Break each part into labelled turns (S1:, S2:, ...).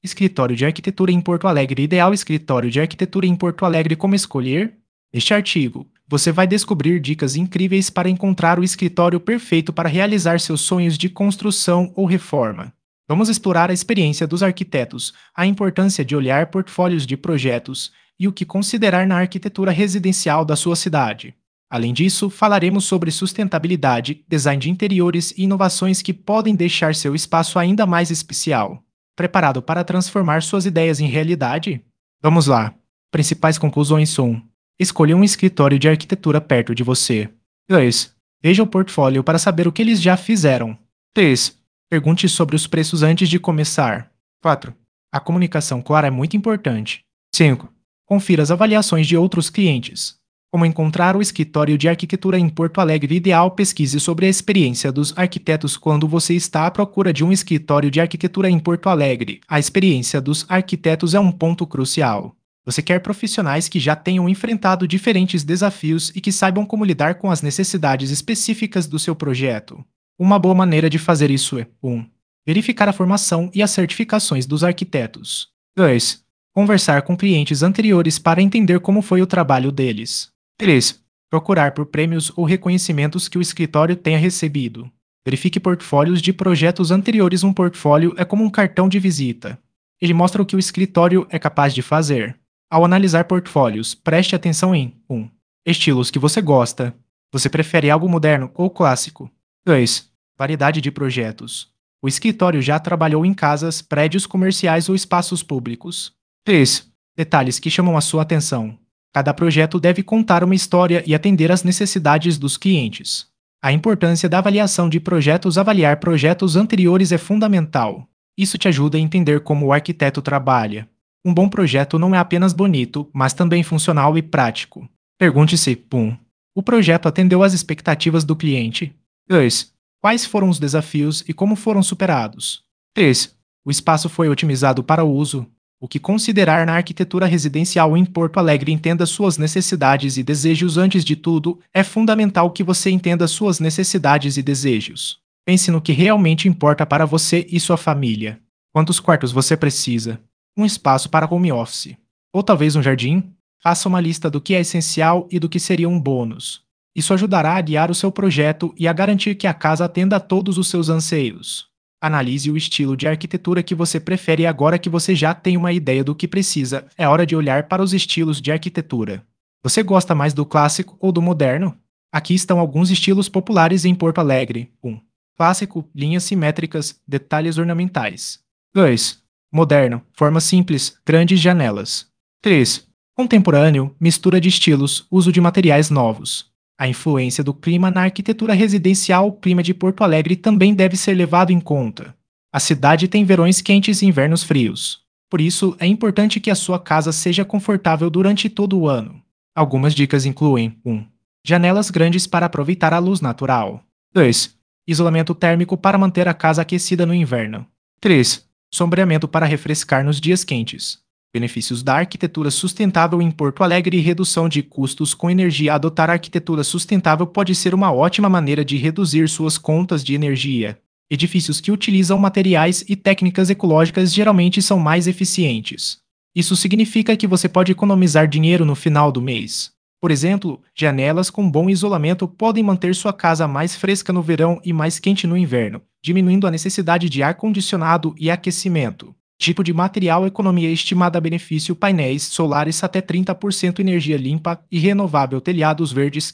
S1: Escritório de arquitetura em Porto Alegre. Ideal escritório de arquitetura em Porto Alegre. Como escolher? Neste artigo, você vai descobrir dicas incríveis para encontrar o escritório perfeito para realizar seus sonhos de construção ou reforma. Vamos explorar a experiência dos arquitetos, a importância de olhar portfólios de projetos e o que considerar na arquitetura residencial da sua cidade. Além disso, falaremos sobre sustentabilidade, design de interiores e inovações que podem deixar seu espaço ainda mais especial. Preparado para transformar suas ideias em realidade? Vamos lá! Principais conclusões são: escolha um escritório de arquitetura perto de você. 2. Veja o portfólio para saber o que eles já fizeram. 3. Pergunte sobre os preços antes de começar. 4. A comunicação clara é muito importante. 5. Confira as avaliações de outros clientes. Como encontrar o escritório de arquitetura em Porto Alegre ideal? Pesquise sobre a experiência dos arquitetos quando você está à procura de um escritório de arquitetura em Porto Alegre. A experiência dos arquitetos é um ponto crucial. Você quer profissionais que já tenham enfrentado diferentes desafios e que saibam como lidar com as necessidades específicas do seu projeto. Uma boa maneira de fazer isso é: 1. Verificar a formação e as certificações dos arquitetos. 2. Conversar com clientes anteriores para entender como foi o trabalho deles. 3. Procurar por prêmios ou reconhecimentos que o escritório tenha recebido. Verifique portfólios de projetos anteriores. Um portfólio é como um cartão de visita. Ele mostra o que o escritório é capaz de fazer. Ao analisar portfólios, preste atenção em 1. Estilos que você gosta. Você prefere algo moderno ou clássico? 2. Variedade de projetos. O escritório já trabalhou em casas, prédios comerciais ou espaços públicos. 3. Detalhes que chamam a sua atenção. Cada projeto deve contar uma história e atender às necessidades dos clientes. A importância da avaliação de projetos. Avaliar projetos anteriores é fundamental. Isso te ajuda a entender como o arquiteto trabalha. Um bom projeto não é apenas bonito, mas também funcional e prático. Pergunte-se: 1. O projeto atendeu às expectativas do cliente? 2. Quais foram os desafios e como foram superados? 3. O espaço foi otimizado para o uso? O que considerar na arquitetura residencial em Porto Alegre? Entenda suas necessidades e desejos. Antes de tudo, é fundamental que você entenda suas necessidades e desejos. Pense no que realmente importa para você e sua família. Quantos quartos você precisa? Um espaço para home office? Ou talvez um jardim? Faça uma lista do que é essencial e do que seria um bônus. Isso ajudará a guiar o seu projeto e a garantir que a casa atenda a todos os seus anseios. Analise o estilo de arquitetura que você prefere. Agora que você já tem uma ideia do que precisa, é hora de olhar para os estilos de arquitetura. Você gosta mais do clássico ou do moderno? Aqui estão alguns estilos populares em Porto Alegre. 1. Clássico, linhas simétricas, detalhes ornamentais. 2. Moderno, formas simples, grandes janelas. 3. Contemporâneo, mistura de estilos, uso de materiais novos. A influência do clima na arquitetura residencial. O clima de Porto Alegre também deve ser levado em conta. A cidade tem verões quentes e invernos frios. Por isso, é importante que a sua casa seja confortável durante todo o ano. Algumas dicas incluem: 1. Janelas grandes para aproveitar a luz natural. 2. Isolamento térmico para manter a casa aquecida no inverno. 3. Sombreamento para refrescar nos dias quentes. Benefícios da arquitetura sustentável em Porto Alegre e redução de custos com energia. Adotar a arquitetura sustentável pode ser uma ótima maneira de reduzir suas contas de energia. Edifícios que utilizam materiais e técnicas ecológicas geralmente são mais eficientes. Isso significa que você pode economizar dinheiro no final do mês. Por exemplo, janelas com bom isolamento podem manter sua casa mais fresca no verão e mais quente no inverno, diminuindo a necessidade de ar-condicionado e aquecimento. Tipo de material: economia estimada. Benefício: painéis solares até 30%, energia limpa e renovável, telhados verdes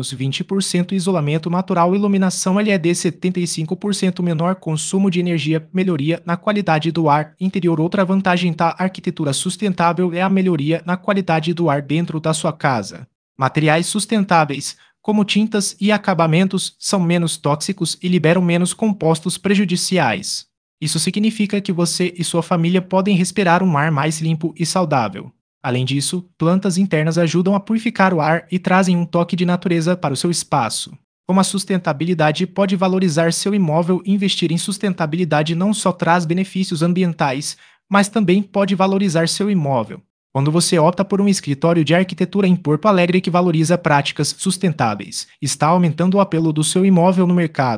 S1: 15-20%, isolamento natural, iluminação LED 75%, menor consumo de energia, melhoria na qualidade do ar interior. Outra vantagem da arquitetura sustentável é a melhoria na qualidade do ar dentro da sua casa. Materiais sustentáveis, como tintas e acabamentos, são menos tóxicos e liberam menos compostos prejudiciais. Isso significa que você e sua família podem respirar um ar mais limpo e saudável. Além disso, plantas internas ajudam a purificar o ar e trazem um toque de natureza para o seu espaço. Como a sustentabilidade pode valorizar seu imóvel? Investir em sustentabilidade não só traz benefícios ambientais, mas também pode valorizar seu imóvel. Quando você opta por um escritório de arquitetura em Porto Alegre que valoriza práticas sustentáveis, está aumentando o apelo do seu imóvel no mercado.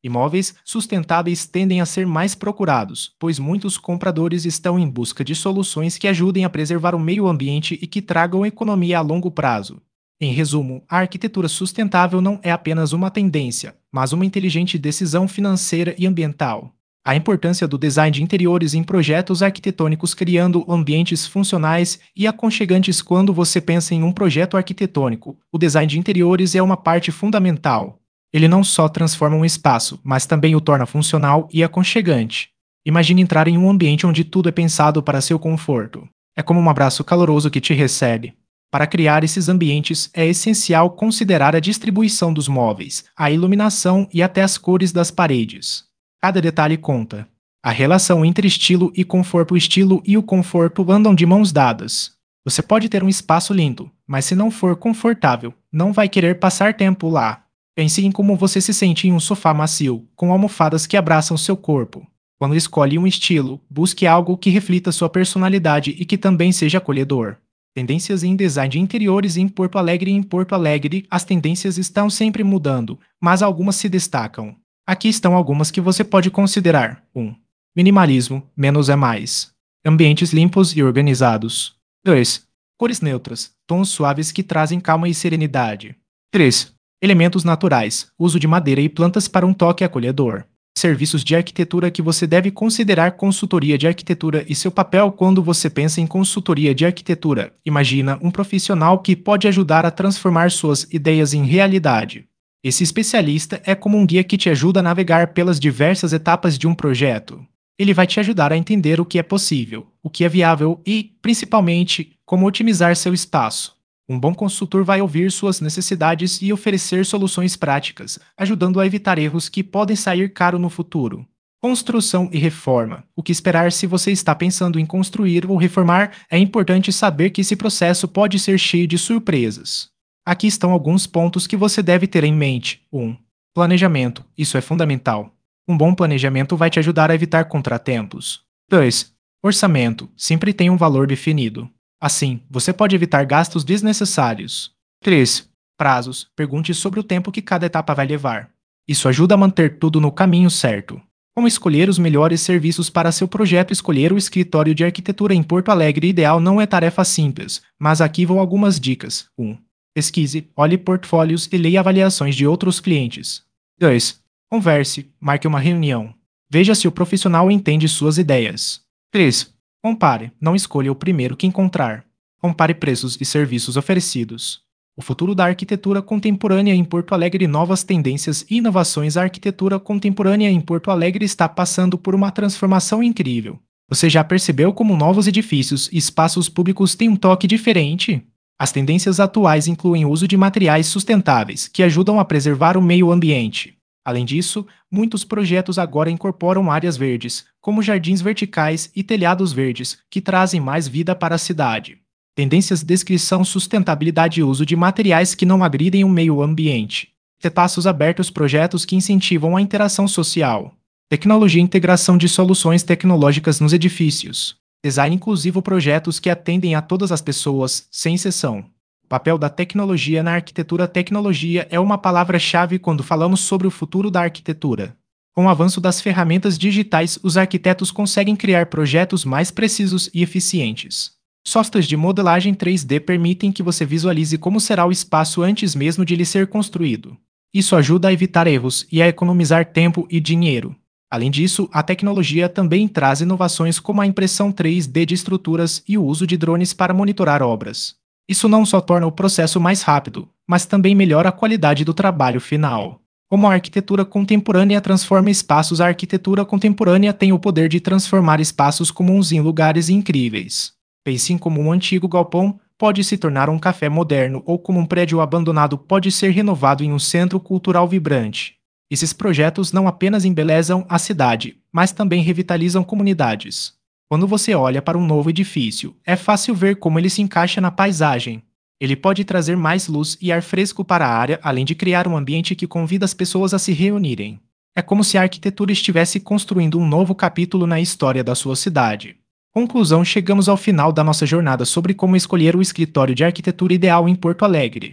S1: Imóveis sustentáveis tendem a ser mais procurados, pois muitos compradores estão em busca de soluções que ajudem a preservar o meio ambiente e que tragam economia a longo prazo. Em resumo, a arquitetura sustentável não é apenas uma tendência, mas uma inteligente decisão financeira e ambiental. A importância do design de interiores em projetos arquitetônicos criando ambientes funcionais e aconchegantes. Quando você pensa em um projeto arquitetônico, o design de interiores é uma parte fundamental. Ele não só transforma um espaço, mas também o torna funcional e aconchegante. Imagine entrar em um ambiente onde tudo é pensado para seu conforto. É como um abraço caloroso que te recebe. Para criar esses ambientes, é essencial considerar a distribuição dos móveis, a iluminação e até as cores das paredes. Cada detalhe conta. A relação entre estilo e conforto, o estilo e o conforto andam de mãos dadas. Você pode ter um espaço lindo, mas se não for confortável, não vai querer passar tempo lá. Pense em como você se sente em um sofá macio, com almofadas que abraçam seu corpo. Quando escolhe um estilo, busque algo que reflita sua personalidade e que também seja acolhedor. Tendências em design de interiores em Porto Alegre. Em Porto Alegre, as tendências estão sempre mudando, mas algumas se destacam. Aqui estão algumas que você pode considerar. 1. Minimalismo, menos é mais. Ambientes limpos e organizados. 2. Cores neutras, tons suaves que trazem calma e serenidade. 3. Elementos naturais, uso de madeira e plantas para um toque acolhedor. Serviços de arquitetura que você deve considerar. Consultoria de arquitetura e seu papel. Quando você pensa em consultoria de arquitetura, imagina um profissional que pode ajudar a transformar suas ideias em realidade. Esse especialista é como um guia que te ajuda a navegar pelas diversas etapas de um projeto. Ele vai te ajudar a entender o que é possível, o que é viável e, principalmente, como otimizar seu espaço. Um bom consultor vai ouvir suas necessidades e oferecer soluções práticas, ajudando a evitar erros que podem sair caro no futuro. Construção e reforma. O que esperar se você está pensando em construir ou reformar? É importante saber que esse processo pode ser cheio de surpresas. Aqui estão alguns pontos que você deve ter em mente. 1. Planejamento. Isso é fundamental. Um bom planejamento vai te ajudar a evitar contratempos. 2. Orçamento. Sempre tem um valor definido. Assim, você pode evitar gastos desnecessários. 3. Prazos. Pergunte sobre o tempo que cada etapa vai levar. Isso ajuda a manter tudo no caminho certo. Como escolher os melhores serviços para seu projeto? Escolher o escritório de arquitetura em Porto Alegre ideal não é tarefa simples, mas aqui vão algumas dicas. 1. Pesquise, olhe portfólios e leia avaliações de outros clientes. 2. Converse, marque uma reunião. Veja se o profissional entende suas ideias. 3. Compare, não escolha o primeiro que encontrar. Compare preços e serviços oferecidos. O futuro da arquitetura contemporânea em Porto Alegre. Novas tendências e inovações. A arquitetura contemporânea em Porto Alegre está passando por uma transformação incrível. Você já percebeu como novos edifícios e espaços públicos têm um toque diferente? As tendências atuais incluem o uso de materiais sustentáveis, que ajudam a preservar o meio ambiente. Além disso, muitos projetos agora incorporam áreas verdes, como jardins verticais e telhados verdes, que trazem mais vida para a cidade. Tendências: descrição, sustentabilidade e uso de materiais que não agridem o meio ambiente. Espaços abertos, projetos que incentivam a interação social. Tecnologia, integração de soluções tecnológicas nos edifícios. Design inclusivo, projetos que atendem a todas as pessoas, sem exceção. Papel da tecnologia na arquitetura. Tecnologia é uma palavra-chave quando falamos sobre o futuro da arquitetura. Com o avanço das ferramentas digitais, os arquitetos conseguem criar projetos mais precisos e eficientes. Softwares de modelagem 3D permitem que você visualize como será o espaço antes mesmo de ele ser construído. Isso ajuda a evitar erros e a economizar tempo e dinheiro. Além disso, a tecnologia também traz inovações como a impressão 3D de estruturas e o uso de drones para monitorar obras. Isso não só torna o processo mais rápido, mas também melhora a qualidade do trabalho final. Como a arquitetura contemporânea transforma espaços? A arquitetura contemporânea tem o poder de transformar espaços comuns em lugares incríveis. Pense em como um antigo galpão pode se tornar um café moderno ou como um prédio abandonado pode ser renovado em um centro cultural vibrante. Esses projetos não apenas embelezam a cidade, mas também revitalizam comunidades. Quando você olha para um novo edifício, é fácil ver como ele se encaixa na paisagem. Ele pode trazer mais luz e ar fresco para a área, além de criar um ambiente que convida as pessoas a se reunirem. É como se a arquitetura estivesse construindo um novo capítulo na história da sua cidade. Conclusão: chegamos ao final da nossa jornada sobre como escolher o escritório de arquitetura ideal em Porto Alegre.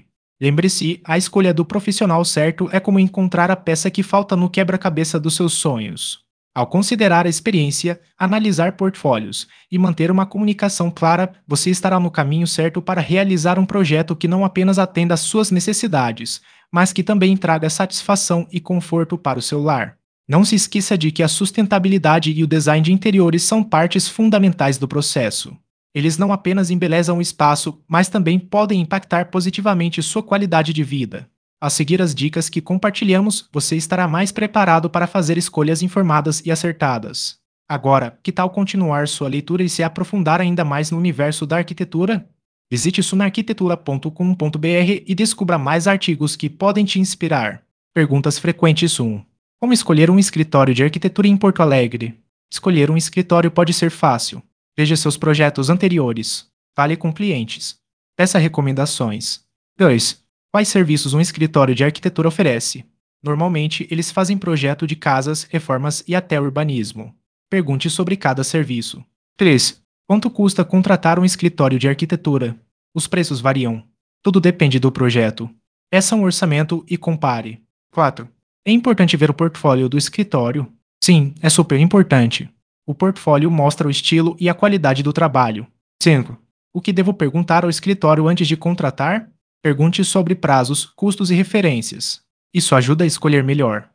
S1: Lembre-se, a escolha do profissional certo é como encontrar a peça que falta no quebra-cabeça dos seus sonhos. Ao considerar a experiência, analisar portfólios e manter uma comunicação clara, você estará no caminho certo para realizar um projeto que não apenas atenda às suas necessidades, mas que também traga satisfação e conforto para o seu lar. Não se esqueça de que a sustentabilidade e o design de interiores são partes fundamentais do processo. Eles não apenas embelezam o espaço, mas também podem impactar positivamente sua qualidade de vida. Ao seguir as dicas que compartilhamos, você estará mais preparado para fazer escolhas informadas e acertadas. Agora, que tal continuar sua leitura e se aprofundar ainda mais no universo da arquitetura? Visite sunarquitetura.com.br e descubra mais artigos que podem te inspirar. Perguntas frequentes 1. Como escolher um escritório de arquitetura em Porto Alegre? Escolher um escritório pode ser fácil. Veja seus projetos anteriores. Fale com clientes. Peça recomendações. 2. Quais serviços um escritório de arquitetura oferece? Normalmente, eles fazem projeto de casas, reformas e até urbanismo. Pergunte sobre cada serviço. 3. Quanto custa contratar um escritório de arquitetura? Os preços variam. Tudo depende do projeto. Peça um orçamento e compare. 4. É importante ver o portfólio do escritório? Sim, é super importante. O portfólio mostra o estilo e a qualidade do trabalho. 5. O que devo perguntar ao escritório antes de contratar? Pergunte sobre prazos, custos e referências. Isso ajuda a escolher melhor.